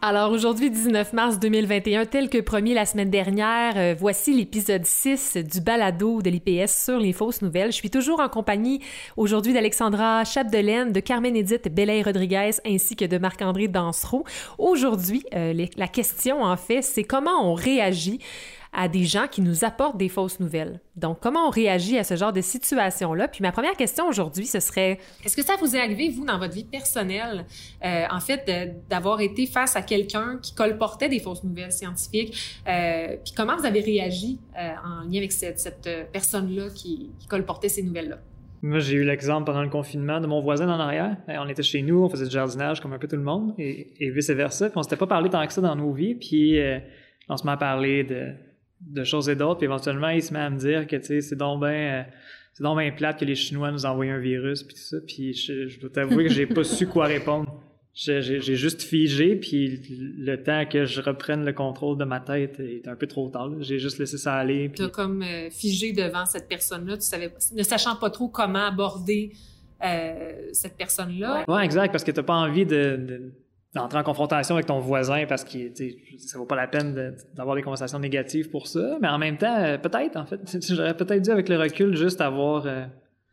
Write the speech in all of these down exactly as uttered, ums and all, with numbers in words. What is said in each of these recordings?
Alors aujourd'hui, dix-neuf mars deux mille vingt et un, tel que promis la semaine dernière, euh, voici l'épisode six du balado de l'I P S sur les fausses nouvelles. Je suis toujours en compagnie aujourd'hui d'Alexandra Chapdelaine, de Carmen-Édith Belley-Rodriguez ainsi que de Marc-André Dansereau. Aujourd'hui, euh, les, la question en fait, c'est comment on réagit à des gens qui nous apportent des fausses nouvelles. Donc, comment on réagit à ce genre de situation-là? Puis ma première question aujourd'hui, ce serait, est-ce que ça vous est arrivé, vous, dans votre vie personnelle, euh, en fait, de, d'avoir été face à quelqu'un qui colportait des fausses nouvelles scientifiques? Euh, puis comment vous avez réagi euh, en lien avec cette, cette personne-là qui, qui colportait ces nouvelles-là? Moi, j'ai eu l'exemple pendant le confinement de mon voisin en arrière. On était chez nous, on faisait du jardinage comme un peu tout le monde, et, et vice-versa. Puis on s'était pas parlé tant que ça dans nos vies, puis euh, on se met à parler de... de choses et d'autres, puis éventuellement, il se met à me dire que, tu sais, c'est donc bien euh, c'est donc bien plate que les Chinois nous envoient un virus, puis tout ça, puis je, je dois t'avouer que j'ai pas su quoi répondre. J'ai, j'ai, j'ai juste figé, puis le temps que je reprenne le contrôle de ma tête est un peu trop tard, là. J'ai juste laissé ça aller. Puis... T'as comme euh, figé devant cette personne-là, tu savais, ne sachant pas trop comment aborder euh, cette personne-là. Ouais, exact, parce que t'as pas envie de... de d'entrer en confrontation avec ton voisin parce que ça vaut pas la peine de, d'avoir des conversations négatives pour ça, mais en même temps, euh, peut-être, en fait, j'aurais peut-être dû avec le recul juste avoir euh,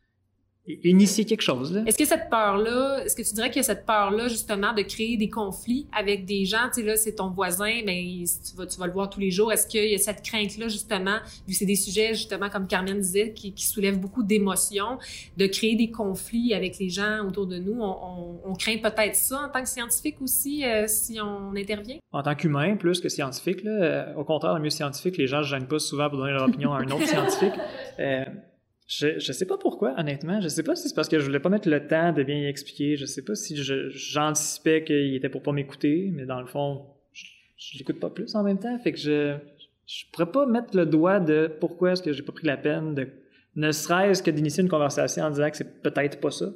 initié quelque chose. Là. Est-ce que cette peur-là, est-ce que tu dirais qu'il y a cette peur-là, justement, de créer des conflits avec des gens, tu sais, là, c'est ton voisin, ben tu vas, tu vas le voir tous les jours, est-ce qu'il y a cette crainte-là, justement, vu que c'est des sujets, justement, comme Carmen disait, qui, qui soulèvent beaucoup d'émotions, de créer des conflits avec les gens autour de nous? On, on, on craint peut-être ça en tant que scientifique aussi, euh, si on intervient? En tant qu'humain, plus que scientifique, là, euh, au contraire, le mieux scientifique, les gens ne se gênent pas souvent pour donner leur opinion à un autre scientifique. Euh, Je, je sais pas pourquoi, honnêtement. Je sais pas si c'est parce que je voulais pas mettre le temps de bien y expliquer. Je sais pas si je, j'anticipais qu'il était pour pas m'écouter, mais dans le fond, je, je l'écoute pas plus en même temps. Fait que je, je pourrais pas mettre le doigt de pourquoi est-ce que j'ai pas pris la peine de, ne serait-ce que d'initier une conversation en disant que c'est peut-être pas ça.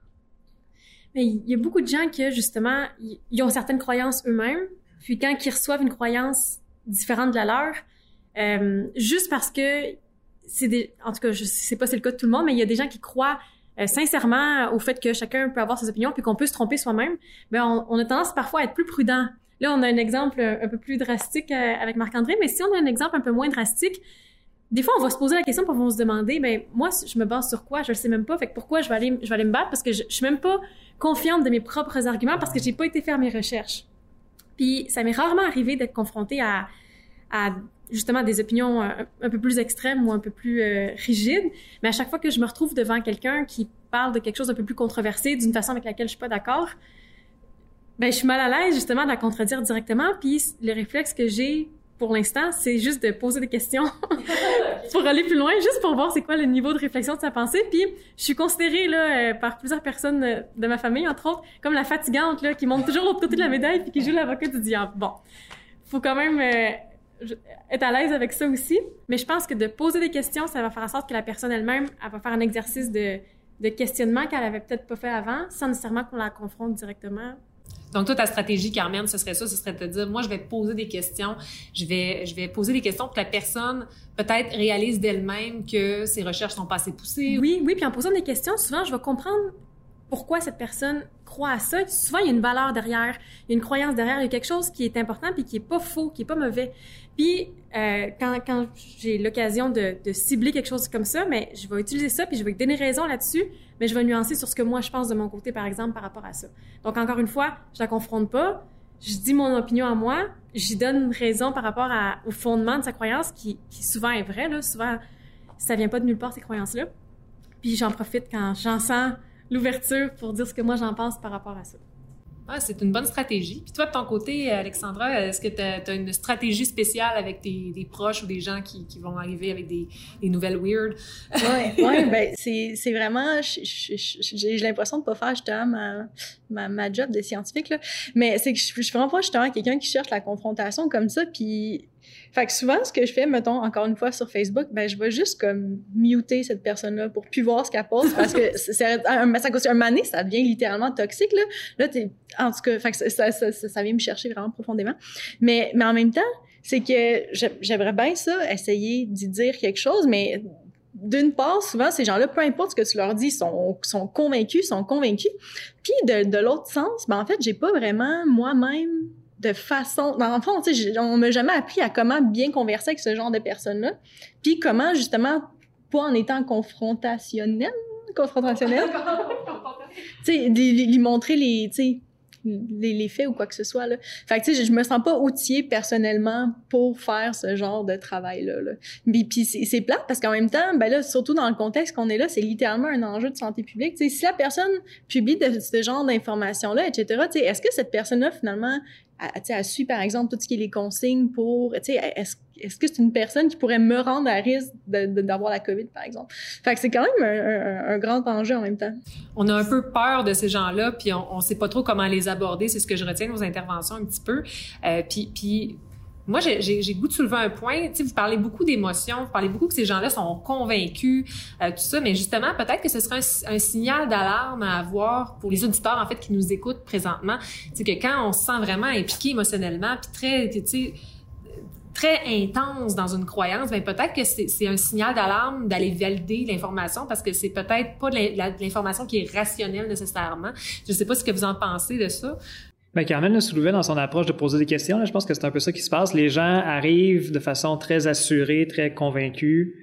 Mais il y a beaucoup de gens qui, justement, ils ont certaines croyances eux-mêmes, puis quand ils reçoivent une croyance différente de la leur, euh, juste parce que c'est des, en tout cas, je sais pas si c'est le cas de tout le monde, mais il y a des gens qui croient euh, sincèrement au fait que chacun peut avoir ses opinions puis qu'on peut se tromper soi-même. Ben on, on a tendance parfois à être plus prudent. Là, on a un exemple un, un peu plus drastique euh, avec Marc-André, mais si on a un exemple un peu moins drastique, des fois, on va se poser la question puis on va se demander, ben moi, je me base sur quoi? Je le sais même pas. Fait que pourquoi je vais aller, je vais aller me battre? Parce que je, je suis même pas confiante de mes propres arguments parce que j'ai pas été faire mes recherches. Puis ça m'est rarement arrivé d'être confrontée à, à justement des opinions un, un peu plus extrêmes ou un peu plus euh, rigides, mais à chaque fois que je me retrouve devant quelqu'un qui parle de quelque chose d'un peu plus controversé, d'une façon avec laquelle je suis pas d'accord, ben je suis mal à l'aise justement de la contredire directement, puis le réflexe que j'ai pour l'instant, c'est juste de poser des questions pour aller plus loin, juste pour voir c'est quoi le niveau de réflexion de sa pensée, puis je suis considérée là euh, par plusieurs personnes de ma famille, entre autres, comme la fatigante là qui monte toujours l'autre côté de la médaille puis qui joue l'avocat du diable. Bon, faut quand même euh, être à l'aise avec ça aussi, mais je pense que de poser des questions, ça va faire en sorte que la personne elle-même, elle va faire un exercice de, de questionnement qu'elle avait peut-être pas fait avant, sans nécessairement qu'on la confronte directement. Donc, toi, ta stratégie, Carmen, ce serait ça, ce serait de te dire, moi, je vais poser des questions, je vais, je vais poser des questions pour que la personne, peut-être, réalise d'elle-même que ses recherches sont pas assez poussées. Oui, oui, puis en posant des questions, souvent, je vais comprendre pourquoi cette personne croit à ça. Souvent, il y a une valeur derrière, il y a une croyance derrière, il y a quelque chose qui est important puis qui est pas faux, qui est pas mauvais. Puis, euh, quand, quand j'ai l'occasion de, de cibler quelque chose comme ça, mais je vais utiliser ça puis je vais donner raison là-dessus, mais je vais nuancer sur ce que moi, je pense de mon côté, par exemple, par rapport à ça. Donc, encore une fois, je la confronte pas, je dis mon opinion à moi, j'y donne raison par rapport à, au fondement de sa croyance qui, qui souvent est vrai, là. Souvent, ça vient pas de nulle part, ces croyances-là. Puis, j'en profite quand j'en sens l'ouverture pour dire ce que moi j'en pense par rapport à ça. Ah, c'est une bonne stratégie. Puis toi, de ton côté, Alexandra, est-ce que tu as une stratégie spéciale avec tes, des proches ou des gens qui, qui vont arriver avec des, des nouvelles weird? Oui, ouais, ben c'est, c'est vraiment... J'ai, j'ai l'impression de pas faire justement ma, ma, ma job de scientifique, là. Mais c'est que je, je suis vraiment pas justement quelqu'un qui cherche la confrontation comme ça, puis... Fait que souvent, ce que je fais, mettons, encore une fois, sur Facebook, ben je vais juste comme muter cette personne-là pour plus voir ce qu'elle poste parce que c'est, c'est, un, ça, un mané, ça devient littéralement toxique, là. Là, t'es, en tout cas, fait que ça, ça, ça, ça vient me chercher vraiment profondément. Mais, mais en même temps, c'est que j'aimerais bien ça, essayer d'y dire quelque chose, mais d'une part, souvent, ces gens-là, peu importe ce que tu leur dis, sont, sont convaincus, sont convaincus. Puis, de, de l'autre sens, ben en fait, j'ai pas vraiment moi-même de façon... Dans le fond, tu sais, on m'a jamais appris à comment bien converser avec ce genre de personnes-là, puis comment, justement, pas en étant confrontationnel, confrontationnel, tu sais, lui montrer les... Tu sais, Les, les faits ou quoi que ce soit, là. Fait que, tu sais, je, je me sens pas outillée personnellement pour faire ce genre de travail-là, là. Puis, puis c'est, c'est plate parce qu'en même temps, ben là, surtout dans le contexte qu'on est là, c'est littéralement un enjeu de santé publique. Tu sais, si la personne publie de, ce genre d'informations-là, et cetera, tu sais, est-ce que cette personne-là, finalement, a, tu sais, a su, par exemple, tout ce qui est les consignes pour, tu sais, est-ce, est-ce que c'est une personne qui pourrait me rendre à risque de, de, d'avoir la COVID, par exemple? Fait que c'est quand même un, un, un grand enjeu en même temps. On a un peu peur de ces gens-là, puis on, on sait pas trop comment les aborder. C'est ce que je retiens de vos interventions un petit peu. Euh, puis, puis moi, j'ai, j'ai, j'ai goût de soulever un point. Tu sais, vous parlez beaucoup d'émotions, vous parlez beaucoup que ces gens-là sont convaincus, euh, tout ça, mais justement, peut-être que ce serait un, un signal d'alarme à avoir pour les auditeurs, en fait, qui nous écoutent présentement. C'est que quand on se sent vraiment impliqué émotionnellement, puis très, tu sais, très intense dans une croyance, ben peut-être que c'est, c'est un signal d'alarme d'aller valider l'information parce que c'est peut-être pas de l'information qui est rationnelle nécessairement. Je sais pas ce que vous en pensez de ça. Ben, Carmen le soulevait dans son approche de poser des questions. Là. Je pense que c'est un peu ça qui se passe. Les gens arrivent de façon très assurée, très convaincue.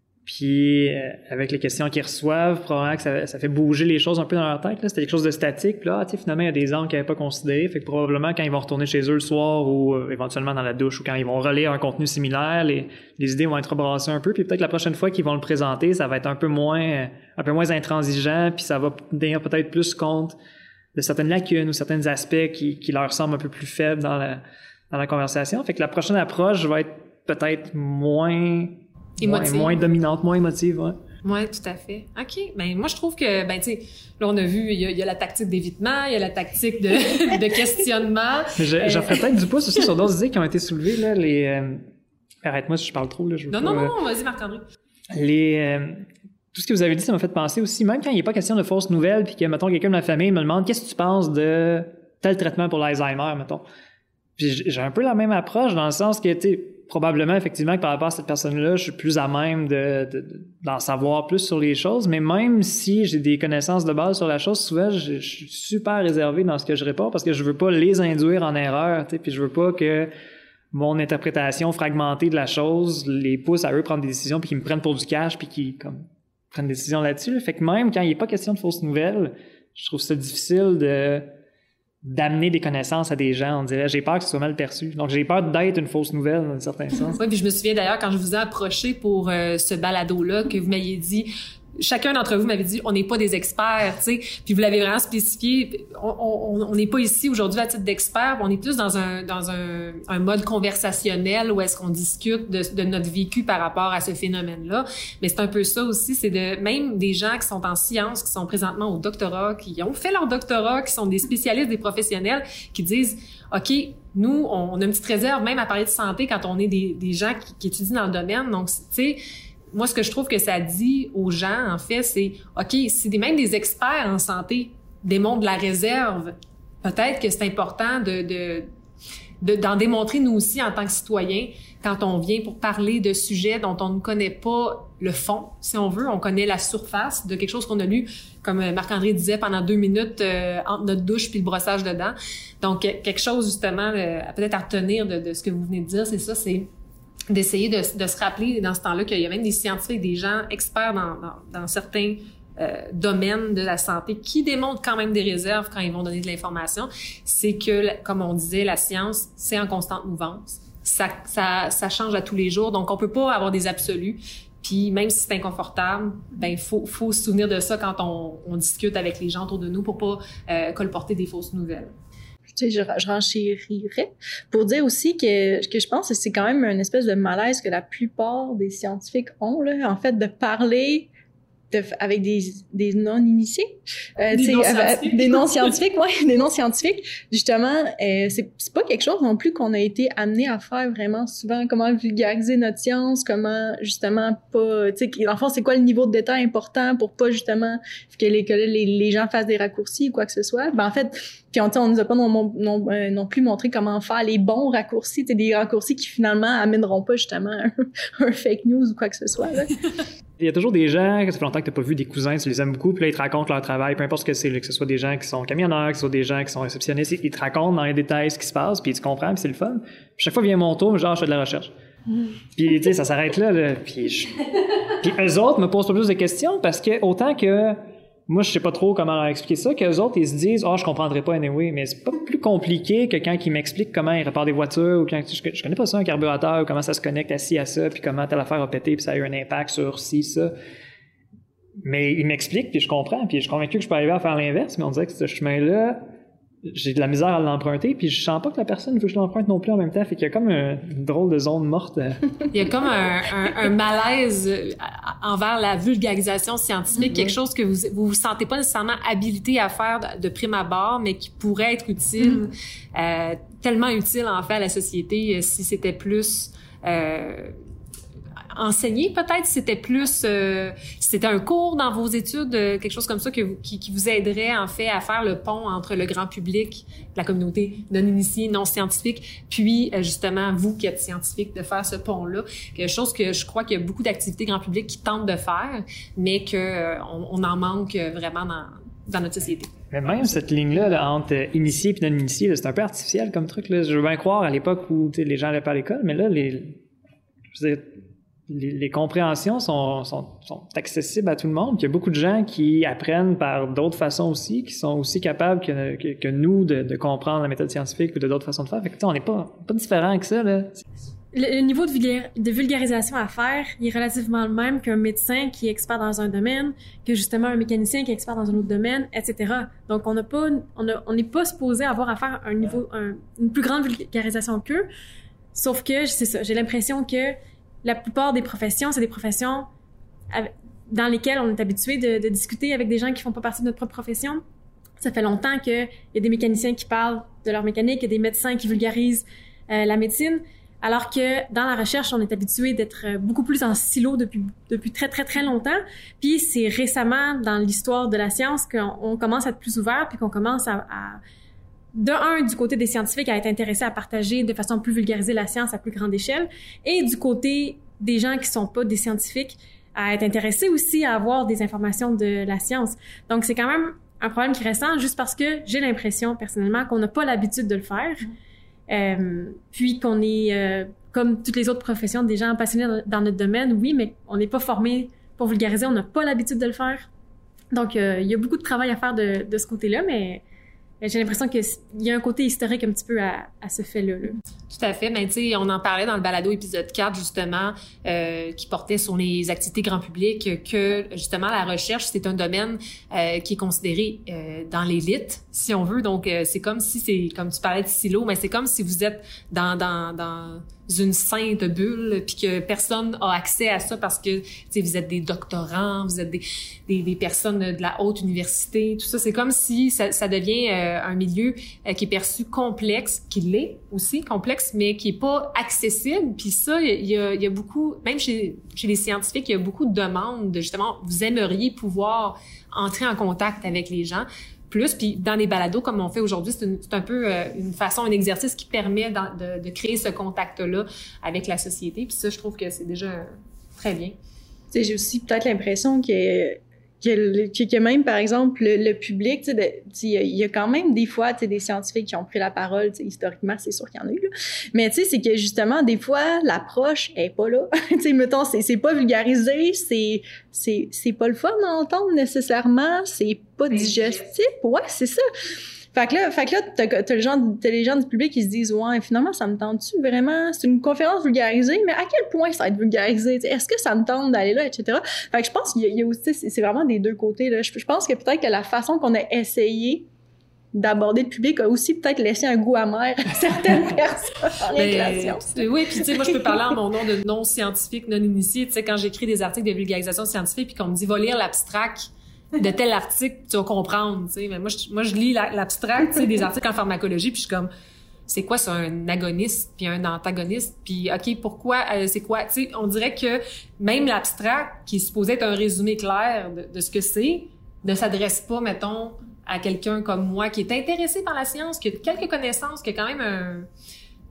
Puis, euh, avec les questions qu'ils reçoivent, probablement que ça, ça fait bouger les choses un peu dans leur tête. Là. C'était quelque chose de statique. Puis là, tu sais, finalement, il y a des angles qu'ils n'avaient pas considérés. Fait que probablement, quand ils vont retourner chez eux le soir ou euh, éventuellement dans la douche ou quand ils vont relire un contenu similaire, les, les idées vont être rebrassées un peu. Puis peut-être la prochaine fois qu'ils vont le présenter, ça va être un peu moins, un peu moins intransigeant. Puis ça va tenir peut-être plus compte de certaines lacunes ou certains aspects qui, qui leur semblent un peu plus faibles dans la, dans la conversation. Fait que la prochaine approche va être peut-être moins... Moins, moins dominante, moins émotive, ouais. Oui, tout à fait. OK. Ben, moi, je trouve que, ben, tu sais, là, on a vu, il y a, il y a la tactique d'évitement, il y a la tactique de, de questionnement. Je, euh... J'en ferais peut-être du pouce aussi sur d'autres idées qui ont été soulevées, là, les, euh... arrête-moi si je parle trop, là, je veux Non, pas, non, euh... non, vas-y, Marc-André. Les, euh... tout ce que vous avez dit, ça m'a fait penser aussi, même quand il n'est pas question de fausses nouvelles, puis que, mettons, quelqu'un de ma famille me demande, qu'est-ce que tu penses de tel traitement pour l'Alzheimer, mettons. Puis j'ai un peu la même approche dans le sens que, tu sais, probablement, effectivement, que par rapport à cette personne-là, je suis plus à même de, de, de, d'en savoir plus sur les choses, mais même si j'ai des connaissances de base sur la chose, souvent, je, je suis super réservé dans ce que je réponds parce que je veux pas les induire en erreur, tu sais, puis je veux pas que mon interprétation fragmentée de la chose les pousse à eux prendre des décisions puis qu'ils me prennent pour du cash puis qu'ils, comme, prennent des décisions là-dessus. Fait que même quand il n'est pas question de fausses nouvelles, je trouve ça difficile de... d'amener des connaissances à des gens, on dirait. J'ai peur que ce soit mal perçu. Donc, j'ai peur d'être une fausse nouvelle, dans un certain sens. Oui, puis je me souviens d'ailleurs, quand je vous ai approché pour euh, ce balado-là, que vous m'aviez dit... Chacun d'entre vous m'avait dit, on n'est pas des experts, tu sais. Puis vous l'avez vraiment spécifié. On n'est pas ici aujourd'hui à titre d'expert. On est plus dans un dans un, un mode conversationnel où est-ce qu'on discute de, de notre vécu par rapport à ce phénomène-là. Mais c'est un peu ça aussi, c'est de même des gens qui sont en sciences, qui sont présentement au doctorat, qui ont fait leur doctorat, qui sont des spécialistes, des professionnels, qui disent, OK, nous, on a une petite réserve même à parler de santé quand on est des, des gens qui, qui étudient dans le domaine. Donc, tu sais, moi, ce que je trouve que ça dit aux gens, en fait, c'est, OK, si des, même des experts en santé démontrent de la réserve, peut-être que c'est important de, de, de, d'en démontrer nous aussi en tant que citoyens quand on vient pour parler de sujets dont on ne connaît pas le fond, si on veut. On connaît la surface de quelque chose qu'on a lu, comme Marc-André disait, pendant deux minutes euh, entre notre douche puis le brossage de dents. Donc, quelque chose, justement, euh, peut-être à retenir de, de ce que vous venez de dire, c'est ça, c'est d'essayer de, de se rappeler dans ce temps-là qu'il y a même des scientifiques, des gens experts dans, dans, dans certains euh, domaines de la santé qui démontrent quand même des réserves quand ils vont donner de l'information. C'est que, comme on disait, la science, c'est en constante mouvance. Ça, ça, ça change à tous les jours, donc on peut pas avoir des absolus. Puis même si c'est inconfortable, ben faut, faut se souvenir de ça quand on, on discute avec les gens autour de nous pour pas euh, colporter des fausses nouvelles. Tu sais, je, je renchérirais pour dire aussi que, que je pense que c'est quand même une espèce de malaise que la plupart des scientifiques ont, là, en fait, de parler de, avec des, des non-initiés. Euh, des non-scientifiques. Des non-scientifiques, ouais, des non-scientifiques. Justement, euh, c'est, c'est pas quelque chose non plus qu'on a été amené à faire vraiment souvent. Comment vulgariser notre science, comment, justement, pas, tu sais, en fait, c'est quoi le niveau de détail important pour pas, justement, que les, que les, les gens fassent des raccourcis ou quoi que ce soit. Ben, en fait, puis on, on nous a pas non, non, euh, non plus montré comment faire les bons raccourcis, des raccourcis qui finalement amèneront pas justement un, un fake news ou quoi que ce soit. Là. il y a toujours des gens, que ça fait longtemps que t'as pas vu des cousins, tu les aimes beaucoup, puis là, ils te racontent leur travail, peu importe ce que c'est, là, que ce soit des gens qui sont camionneurs, que ce soit des gens qui sont réceptionnistes, ils te racontent dans les détails ce qui se passe, puis tu comprends, puis c'est le fun. Puis chaque fois vient mon tour, genre, je fais de la recherche. Mm. Puis, tu sais, ça s'arrête là, là puis, je... puis eux autres me posent pas plus de questions, parce que autant que moi, je sais pas trop comment leur expliquer ça, qu'eux autres, ils se disent « Ah, oh, je comprendrais pas anyway », mais c'est pas plus compliqué que quand ils m'expliquent comment ils réparent des voitures, ou quand je, je connais pas ça, un carburateur, ou comment ça se connecte à ci, à ça, puis comment telle affaire a pété, puis ça a eu un impact sur ci, ça. Mais ils m'expliquent, puis je comprends, puis je suis convaincu que je peux arriver à faire l'inverse, mais on dirait que ce chemin-là, j'ai de la misère à l'emprunter, puis je sens pas que la personne veut que je l'emprunte non plus en même temps, fait qu'il y a comme un, une drôle de zone morte. Il y a comme un, un, un malaise envers la vulgarisation scientifique, mm-hmm. quelque chose que vous, vous vous sentez pas nécessairement habilité à faire de prime abord, mais qui pourrait être utile, mm-hmm. euh, tellement utile en fait à la société si c'était plus euh, enseigner peut-être, si c'était plus euh, si c'était un cours dans vos études, euh, quelque chose comme ça que vous, qui, qui vous aiderait en fait à faire le pont entre le grand public, la communauté non initiée, non scientifique, puis euh, justement vous qui êtes scientifique, de faire ce pont-là, quelque chose que je crois qu'il y a beaucoup d'activités grand public qui tentent de faire, mais que euh, on, on en manque vraiment dans dans notre société. Mais même cette ligne-là là, entre initié et non initié, là, c'est un peu artificiel comme truc. Là. Je veux bien croire à l'époque où les gens allaient pas à l'école, mais là, les, je veux dire, les, les compréhensions sont, sont, sont accessibles à tout le monde. Il y a beaucoup de gens qui apprennent par d'autres façons aussi, qui sont aussi capables que, que, que nous de, de comprendre la méthode scientifique ou de d'autres façons de faire. Fait que, on n'est pas, pas différent que ça. Là. Le, le niveau de, vulgar, de vulgarisation à faire, il est relativement le même qu'un médecin qui est expert dans un domaine, que justement un mécanicien qui est expert dans un autre domaine, et cetera. Donc, on n'a pas, on a, on n'est pas supposé avoir à faire un niveau, un, une plus grande vulgarisation qu'eux. Sauf que, c'est ça, j'ai l'impression que la plupart des professions, c'est des professions dans lesquelles on est habitué de, de discuter avec des gens qui font pas partie de notre propre profession. Ça fait longtemps qu'il y a des mécaniciens qui parlent de leur mécanique, il y a des médecins qui vulgarisent euh, la médecine. Alors que dans la recherche, on est habitué d'être beaucoup plus en silo depuis depuis très très très longtemps. Puis c'est récemment dans l'histoire de la science qu'on on commence à être plus ouvert, puis qu'on commence à, à de un du côté des scientifiques à être intéressés à partager de façon plus vulgarisée la science à plus grande échelle, et du côté des gens qui sont pas des scientifiques à être intéressés aussi à avoir des informations de la science. Donc c'est quand même un problème qui est récent, juste parce que j'ai l'impression personnellement qu'on n'a pas l'habitude de le faire. Euh, puis qu'on est, euh, comme toutes les autres professions, des gens passionnés dans, dans notre domaine, oui, mais on n'est pas formé pour vulgariser, on n'a pas l'habitude de le faire. Donc, euh, il y a beaucoup de travail à faire de, de ce côté-là, mais j'ai l'impression qu'il y a un côté historique un petit peu à, à ce fait-là. Là. Tout à fait. Mais tu sais, on en parlait dans le balado épisode quatre, justement, euh, qui portait sur les activités grand public, que justement la recherche, c'est un domaine euh, qui est considéré euh, dans l'élite, si on veut. Donc, euh, c'est comme si c'est, comme tu parlais de silo, mais c'est comme si vous êtes dans dans dans une sainte bulle, puis que personne a accès à ça parce que, tu sais, vous êtes des doctorants, vous êtes des, des, des personnes de la haute université, tout ça. C'est comme si ça, ça devient euh, un milieu euh, qui est perçu complexe, qui l'est aussi, complexe, mais qui est pas accessible. Puis ça, il y a, il y a beaucoup, même chez, chez les scientifiques, il y a beaucoup de demandes de, justement, vous aimeriez pouvoir entrer en contact avec les gens. Plus, puis dans les balados comme on fait aujourd'hui, c'est, une, c'est un peu euh, une façon, un exercice qui permet de, de créer ce contact-là avec la société. Puis ça, je trouve que c'est déjà euh, très bien. Tu sais, j'ai aussi peut-être l'impression que que, que, que même, par exemple, le, le public, tu sais, il y a quand même des fois, tu sais, des scientifiques qui ont pris la parole, tu sais, historiquement, c'est sûr qu'il y en a eu, là. Mais tu sais, c'est que justement, des fois, l'approche est pas là. Tu sais, mettons, c'est, c'est pas vulgarisé, c'est, c'est, c'est pas le fun à entendre nécessairement, c'est pas digestif. Ouais, c'est ça. Fait que là, fait que là t'as, t'as, le genre, t'as les gens du public qui se disent « Ouais, finalement, ça me tente-tu vraiment? C'est une conférence vulgarisée, mais à quel point ça va être vulgarisé? T'sais, est-ce que ça me tente d'aller là? » et cetera. Fait que je pense qu'il y a, il y a aussi... C'est, c'est vraiment des deux côtés, là. Je, je pense que peut-être que la façon qu'on a essayé d'aborder le public a aussi peut-être laissé un goût amer à certaines personnes en lien avec la science. Oui, puis tu sais, moi, je peux parler en mon nom de non-scientifique, non-initié. Tu sais, quand j'écris des articles de vulgarisation scientifique puis qu'on me dit « Va lire l'abstract », de tel article, tu vas comprendre, tu sais. Mais moi, je, moi, je lis la, l'abstract, tu sais, des articles en pharmacologie, puis je suis comme, c'est quoi, c'est un agoniste, puis un antagoniste, puis OK, pourquoi, euh, c'est quoi, tu sais, on dirait que même l'abstract, qui est supposé être un résumé clair de, de ce que c'est, ne s'adresse pas, mettons, à quelqu'un comme moi, qui est intéressé par la science, qui a quelques connaissances, qui a quand même un,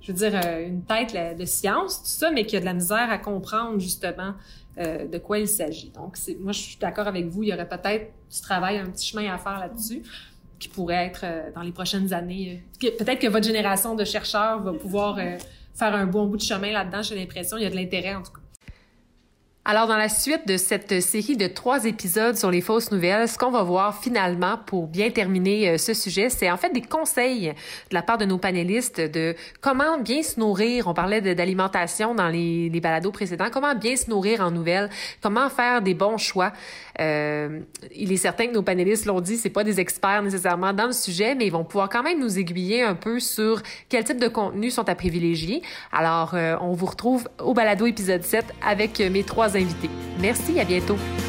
je veux dire, euh, une tête là, de science, tout ça, mais qui a de la misère à comprendre, justement, euh, de quoi il s'agit. Donc, c'est, moi, je suis d'accord avec vous, il y aurait peut-être du travail, un petit chemin à faire là-dessus, qui pourrait être, euh, dans les prochaines années, euh, peut-être que votre génération de chercheurs va pouvoir euh, faire un bon bout de chemin là-dedans, j'ai l'impression, il y a de l'intérêt, en tout cas. Alors, dans la suite de cette série de trois épisodes sur les fausses nouvelles, ce qu'on va voir finalement pour bien terminer euh, ce sujet, c'est en fait des conseils de la part de nos panélistes de comment bien se nourrir. On parlait de, d'alimentation dans les, les balados précédents. Comment bien se nourrir en nouvelles? Comment faire des bons choix? Euh, il est certain que nos panélistes l'ont dit, c'est pas des experts nécessairement dans le sujet, mais ils vont pouvoir quand même nous aiguiller un peu sur quel type de contenus sont à privilégier. Alors, euh, on vous retrouve au balado épisode sept avec mes trois invités. Merci, à bientôt.